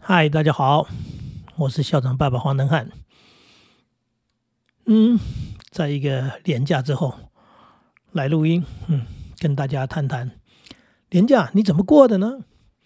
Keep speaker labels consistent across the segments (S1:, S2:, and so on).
S1: 嗨，大家好，我是校长爸爸黄能汉。在一个连假之后来录音，跟大家谈谈连假你怎么过的呢？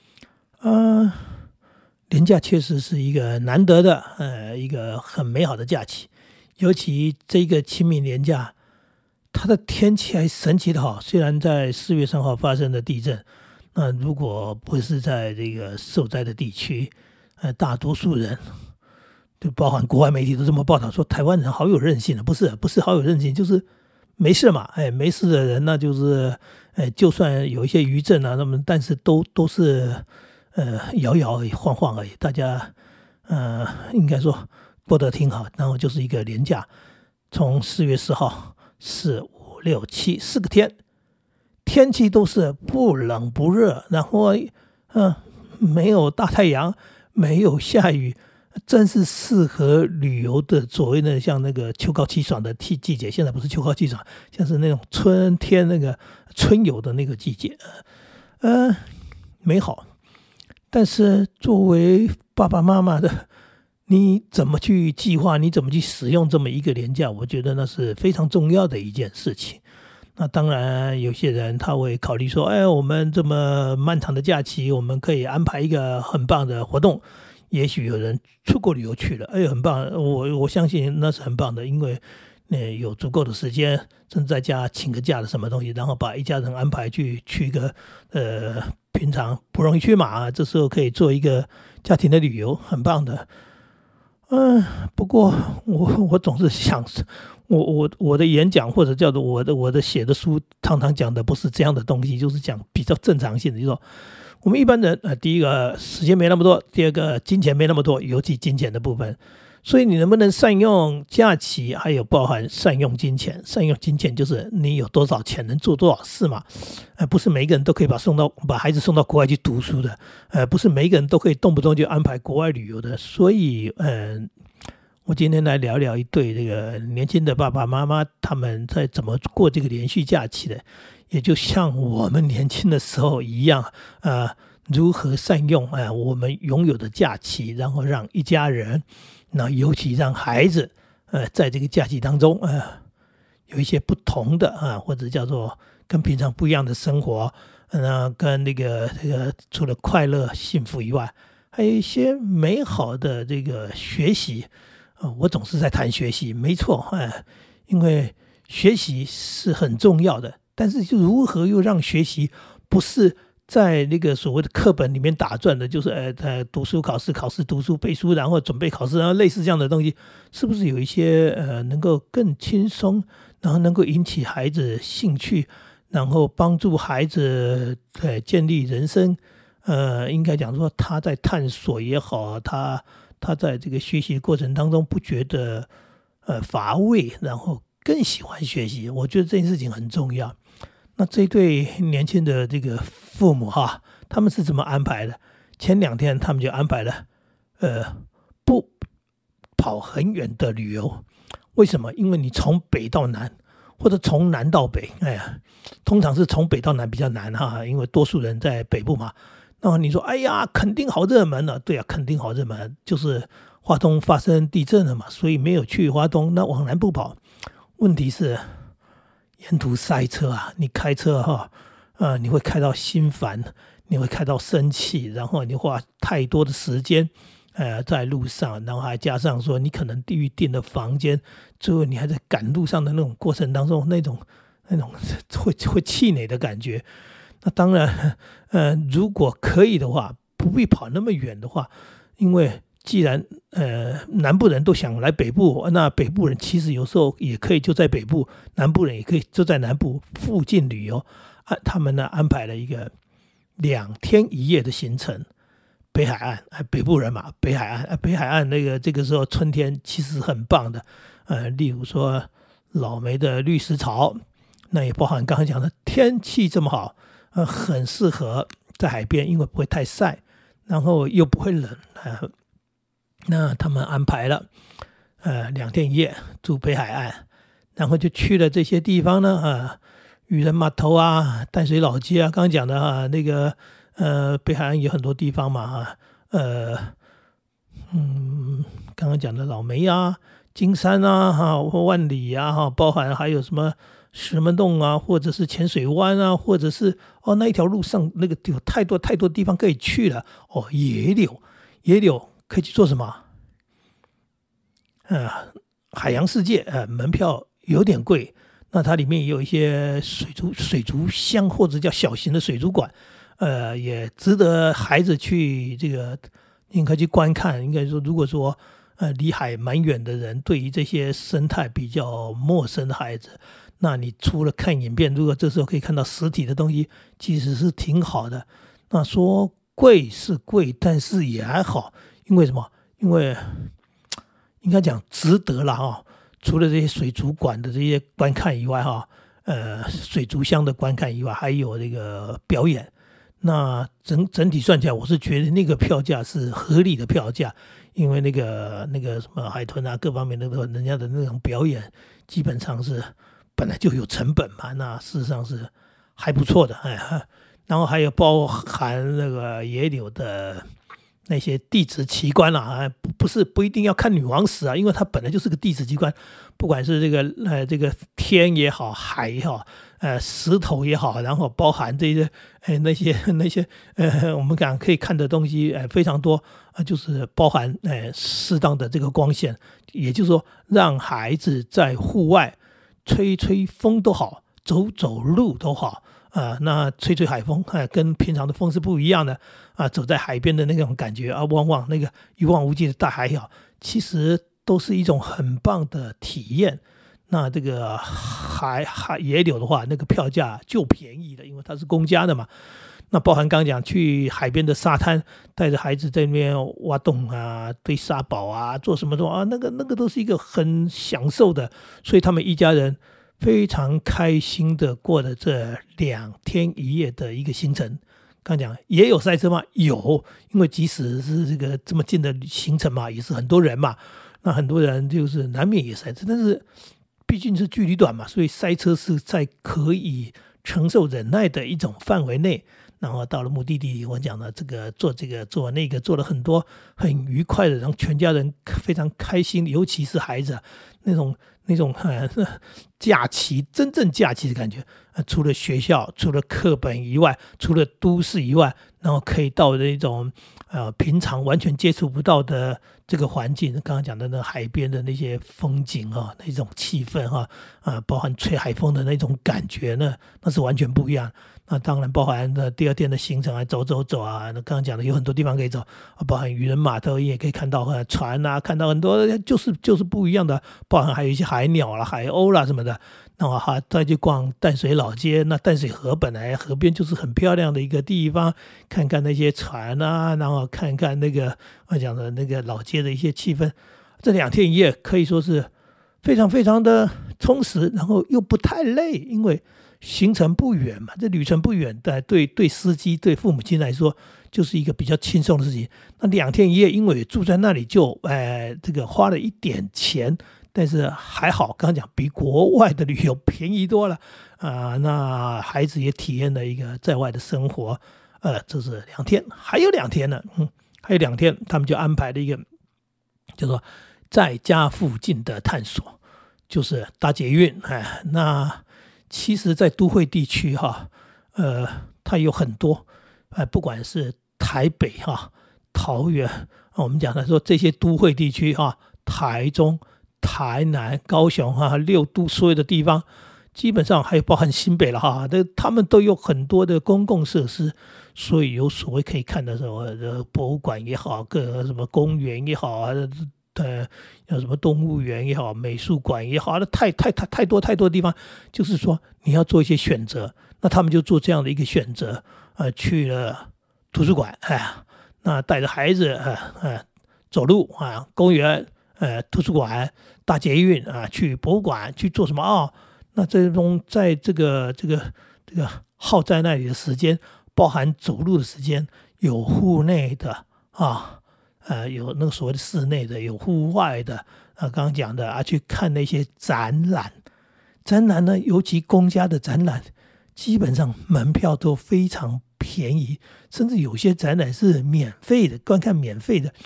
S1: 连假确实是一个难得的一个很美好的假期，尤其这个清明连假，它的天气还神奇的好。虽然在4月3号发生的地震，那如果不是在这个受灾的地区，大多数人，就包含国外媒体都这么报道说，台湾人好有韧性的，不是好有韧性，就是没事嘛，没事的人那就是，就算有一些余震啊，但是都是摇摇而已，晃晃而已，大家应该说过得挺好。然后就是一个连假，从4月4号、4、5、6、7 4个天，天气都是不冷不热，然后没有大太阳，没有下雨，真是适合旅游的所谓的像那个秋高气爽的季节。现在不是秋高气爽，像是那种春天那个春游的那个季节，美好。但是作为爸爸妈妈的，你怎么去计划，你怎么去使用这么一个连假，我觉得那是非常重要的一件事情。那当然有些人他会考虑说，我们这么漫长的假期，我们可以安排一个很棒的活动。也许有人出国旅游去了，很棒，我相信那是很棒的，因为有足够的时间，甚至在家请个假的什么东西，然后把一家人安排去一个平常不容易去嘛，这时候可以做一个家庭的旅游，很棒的。不过我总是想，我的演讲或者叫做我的写的书，常常讲的不是这样的东西，就是讲比较正常性的，就是说我们一般人第一个时间没那么多，第二个金钱没那么多，尤其金钱的部分。所以你能不能善用假期，还有包含善用金钱。善用金钱就是你有多少钱能做多少事嘛。不是每一个人都可以把孩子送到国外去读书的，不是每一个人都可以动不动就安排国外旅游的。所以我今天来聊聊一对这个年轻的爸爸妈妈，他们在怎么过这个连续假期的，也就像我们年轻的时候一样，如何善用我们拥有的假期，然后让一家人，那尤其让孩子在这个假期当中有一些不同的或者叫做跟平常不一样的生活，跟这个除了快乐幸福以外，还有一些美好的这个学习。我总是在谈学习，没错，因为学习是很重要的，但是就如何又让学习不是在那个所谓的课本里面打转的，就是读书考试读书背书，然后准备考试，然后类似这样的东西，是不是有一些能够更轻松，然后能够引起孩子兴趣，然后帮助孩子建立人生，应该讲说他在探索也好，他在这个学习过程当中不觉得乏味，然后更喜欢学习，我觉得这件事情很重要。那这对年轻的这个父母他们是怎么安排的？前2天他们就安排了不跑很远的旅游。为什么？因为你从北到南，或者从南到北，通常是从北到南比较难因为多数人在北部嘛。那你说垦丁好热门了，对啊，垦丁好热门，就是花东发生地震了嘛，所以没有去花东，那往南部跑。问题是沿途塞车你开车你会开到心烦，你会开到生气，然后你花太多的时间在路上，然后还加上说你可能预定的房间，最后你还在赶路上的那种过程当中，那种会气馁的感觉。那当然如果可以的话，不必跑那么远的话，因为既然南部人都想来北部，那北部人其实有时候也可以就在北部，南部人也可以就在南部附近旅游。他们呢安排了一个2天1夜的行程，北海岸，北部人嘛，北海岸这个时候春天其实很棒的，例如说老梅的绿石槽，那也包含刚刚讲的天气这么好，很适合在海边，因为不会太晒，然后又不会冷。那他们安排了2天1夜住北海岸，然后就去了这些地方呢，渔人码头淡水老街刚刚讲的那个北海岸有很多地方嘛刚刚讲的老梅啊、金山啊、万里啊，包含还有什么石门洞啊，或者是浅水湾啊，或者是那一条路上那个有太多太多地方可以去了。野柳可以去做什么？海洋世界门票有点贵，那它里面也有一些水族箱或者叫小型的水族馆，也值得孩子去这个应该去观看。应该说，如果说离海蛮远的人，对于这些生态比较陌生的孩子，那你除了看影片，如果这时候可以看到实体的东西，其实是挺好的。那说贵是贵，但是也还好，因为什么？因为应该讲值得了除了这些水族馆的这些观看以外水族箱的观看以外，还有这个表演。那整体算起来，我是觉得那个票价是合理的票价，因为那个什么海豚啊，各方面的人家的那种表演，基本上是本来就有成本嘛，那事实上是还不错的。然后还有包含那个野柳的那些地质奇观不一定要看女王石因为它本来就是个地质奇观，不管是这个天也好，海也好，石头也好，然后包含这些那些我们可以看的东西非常多就是包含适当的这个光线，也就是说让孩子在户外吹吹风都好，走走路都好。那吹吹海风跟平常的风是不一样的走在海边的那种感觉望那个一望无际的大海其实都是一种很棒的体验。那这个野柳的话，那个票价就便宜了，因为它是公家的嘛。那包含刚刚讲去海边的沙滩，带着孩子在那边挖洞堆沙堡做什么那个都是一个很享受的，所以他们一家人非常开心的过了这2天1夜的一个行程。刚讲也有塞车吗？有，因为即使是这个这么近的行程嘛，也是很多人嘛，那很多人就是难免也塞车，但是毕竟是距离短嘛，所以塞车是在可以承受忍耐的一种范围内。然后到了目的地，我讲的做那个做了很多很愉快的，让全家人非常开心，尤其是孩子那种假期，真正假期的感觉除了学校，除了课本以外，除了都市以外，然后可以到那种平常完全接触不到的这个环境，刚刚讲的那海边的那些风景那种气氛包含吹海风的那种感觉呢，那是完全不一样。那当然包含第2天的行程走那刚刚讲的有很多地方可以走包含渔人码头也可以看到船看到很多就是不一样的，包含还有一些海鸟啦、海鸥啦什么的。那再去逛淡水老街，那淡水河本来河边就是很漂亮的一个地方，看看那些船然后看看那个我讲的那个老街的一些气氛。这2天1夜可以说是非常非常的充实，然后又不太累，因为行程不远嘛，这旅程不远，对司机对父母亲来说就是一个比较轻松的事情。那2天1夜因为住在那里就这个花了一点钱，但是还好，刚刚讲比国外的旅游便宜多了那孩子也体验了一个在外的生活这是2天，还有2天呢还有2天他们就安排了一个叫做在家附近的探索，就是搭捷运那其实在都会地区它有很多不管是台北桃园我们讲的说这些都会地区台中、台南、高雄6都所有的地方，基本上还有包含新北了他们都有很多的公共设施，所以有所谓可以看的什么博物馆也好，各什么公园也好有什么动物园也好，美术馆也好太多地方，就是说你要做一些选择，那他们就做这样的一个选择去了图书馆那带着孩子走路公园图书馆搭捷运去博物馆去做什么那这种在这个耗在那里的时间，包含走路的时间，有户内的有那个所谓的室内的，有户外的刚刚讲的去看那些展览呢，尤其公家的展览基本上门票都非常便宜，甚至有些展览是免费的，观看免费的。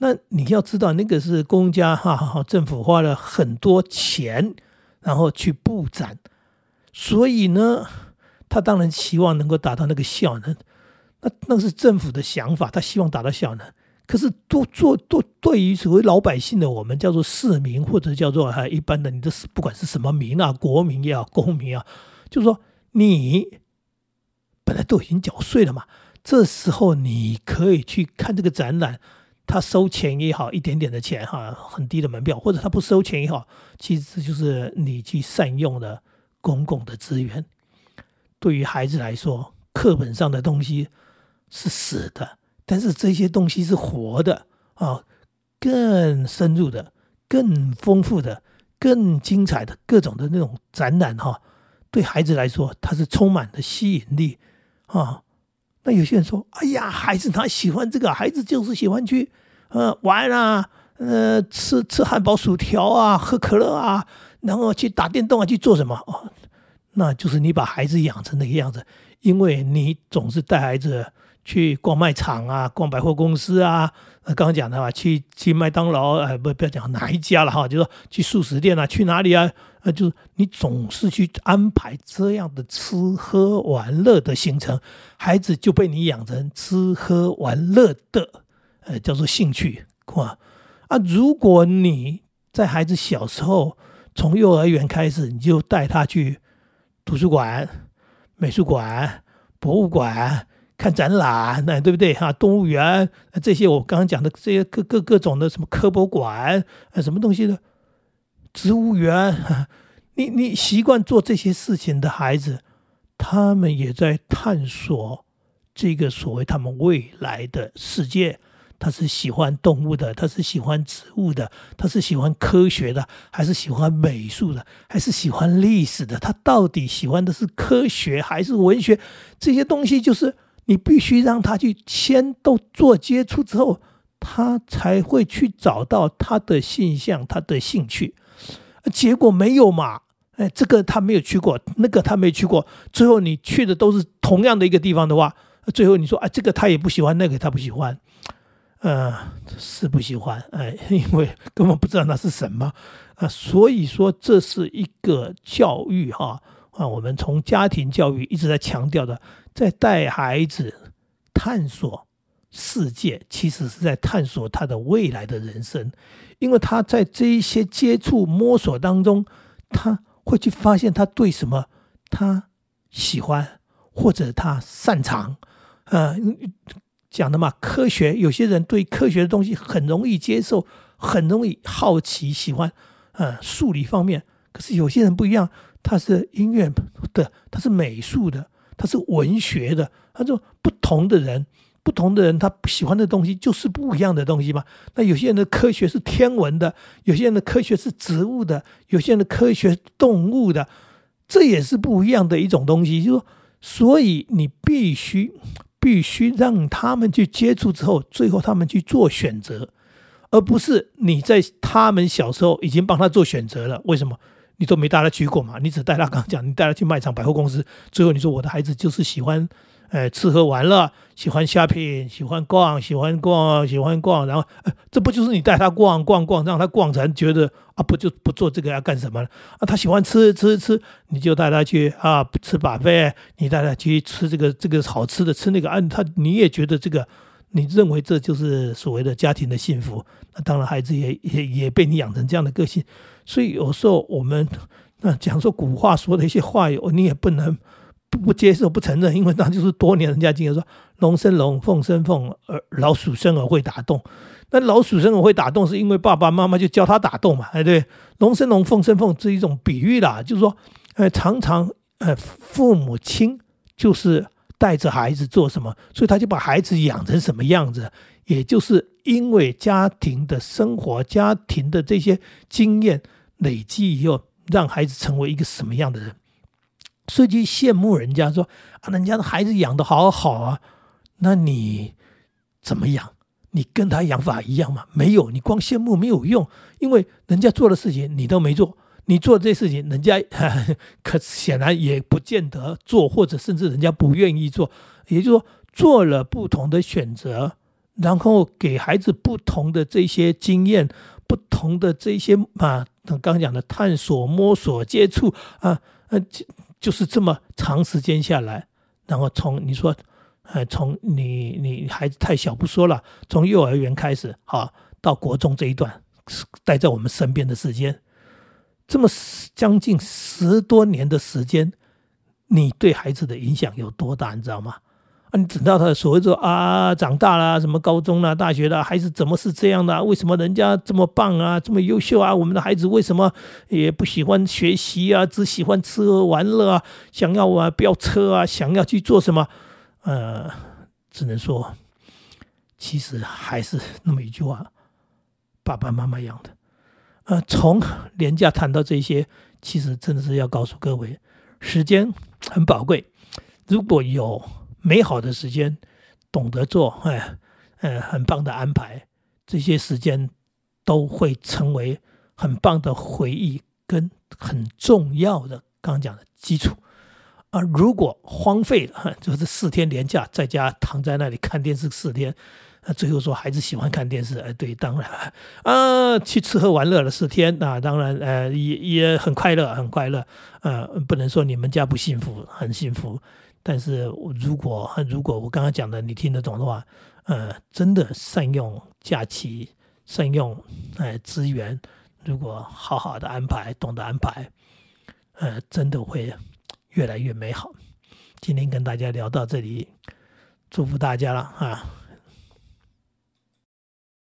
S1: 那你要知道，那个是公家政府花了很多钱，然后去布展，所以呢，他当然希望能够达到那个效能。那是政府的想法，他希望达到效能。可是对于所谓老百姓的我们，叫做市民或者叫做一般的，你的不管是什么民啊，国民也好，公民啊，就是说你本来都已经缴税了嘛，这时候你可以去看这个展览。他收钱也好，一点点的钱很低的门票，或者他不收钱也好，其实这就是你去善用的公共的资源。对于孩子来说，课本上的东西是死的，但是这些东西是活的更深入的、更丰富的、更精彩的各种的那种展览对孩子来说，它是充满了吸引力那有些人说：“哎呀，孩子他喜欢这个，孩子就是喜欢去玩啊，吃汉堡、薯条啊，喝可乐啊，然后去打电动啊，去做什么那就是你把孩子养成那个样子，因为你总是带孩子去逛卖场啊，逛百货公司啊，刚刚讲的嘛，去麦当劳，不要讲哪一家了就是说去素食店啊，去哪里啊？就是你总是去安排这样的吃喝玩乐的行程，孩子就被你养成吃喝玩乐的叫做兴趣如果你在孩子小时候从幼儿园开始，你就带他去图书馆、美术馆、博物馆看展览，对不对动物园这些我刚刚讲的这些各种的什么科博馆什么东西的植物园，你习惯做这些事情的孩子，他们也在探索这个所谓他们未来的世界。他是喜欢动物的，他是喜欢植物的，他是喜欢科学的，还是喜欢美术的，还是喜欢历史的？他到底喜欢的是科学还是文学？这些东西就是你必须让他去先都做接触之后，他才会去找到他的性向，他的兴趣。结果没有嘛，这个他没有去过，那个他没去过，最后你去的都是同样的一个地方的话，最后你说这个他也不喜欢，那个他不喜欢，是不喜欢，因为根本不知道那是什么所以说这是一个教育我们从家庭教育一直在强调的，在带孩子探索世界，其实是在探索他的未来的人生。因为他在这一些接触摸索当中，他会去发现他对什么他喜欢或者他擅长讲的嘛，科学有些人对科学的东西很容易接受，很容易好奇，喜欢数理方面。可是有些人不一样，他是音乐的，他是美术的，他是文学的。他说不同的人他喜欢的东西就是不一样的东西嘛。那有些人的科学是天文的，有些人的科学是植物的，有些人的科学是动物的，这也是不一样的一种东西。就是说，所以你必须让他们去接触之后，最后他们去做选择，而不是你在他们小时候已经帮他做选择了。为什么？你都没带他去过嘛，你只带他，刚刚讲你带他去卖场、百货公司，最后你说我的孩子就是喜欢吃喝玩乐，喜欢 shopping， 喜欢逛，然后这不就是你带他逛，让他逛成觉得不就不做这个要干什么他喜欢吃，你就带他去吃buffet，你带他去吃这个好吃的，吃那个你也觉得这个，你认为这就是所谓的家庭的幸福。那当然孩子也被你养成这样的个性。所以有时候我们讲说古话说的一些话，你也不能不接受、不承认，因为那就是多年人家经验说龙生龙，凤生凤，老鼠生儿会打洞。那老鼠生儿会打洞是因为爸爸妈妈就教他打洞嘛，对，龙生龙，凤生凤是一种比喻啦，就是说常常父母亲就是带着孩子做什么，所以他就把孩子养成什么样子，也就是因为家庭的生活、家庭的这些经验累积以后，让孩子成为一个什么样的人。所以就羡慕人家说人家的孩子养得好好那你怎么养？你跟他养法一样吗？没有，你光羡慕没有用，因为人家做的事情你都没做，你做这些事情人家可显然也不见得做，或者甚至人家不愿意做。也就是说，做了不同的选择， 然后给孩子不同的这些经验，不同的这些刚刚讲的探索、摸索、接触就是这么长时间下来，然后从你说，从你孩子太小不说了，从幼儿园开始，到国中这一段待在我们身边的时间，这么将近10多年的时间，你对孩子的影响有多大，你知道吗？你等到他所谓说长大了，什么高中了、大学了，孩子怎么是这样的？为什么人家这么棒啊，这么优秀啊？我们的孩子为什么也不喜欢学习啊？只喜欢吃喝玩乐啊？想要飙车啊？想要去做什么？只能说，其实还是那么一句话，爸爸妈妈养的。从廉价谈到这些，其实真的是要告诉各位，时间很宝贵，如果有美好的时间，懂得做，很棒的安排，这些时间都会成为很棒的回忆跟很重要的刚刚讲的基础。如果荒废了，就是4天连假，在家躺在那里看电视4天，最后说孩子喜欢看电视，对，当然去吃喝玩乐了4天，当然也很快乐，很快乐，不能说你们家不幸福，很幸福。但是如果我刚刚讲的你听得懂的话，真的善用假期，善用资源，如果好好的安排，懂得安排，真的会越来越美好。今天跟大家聊到这里，祝福大家了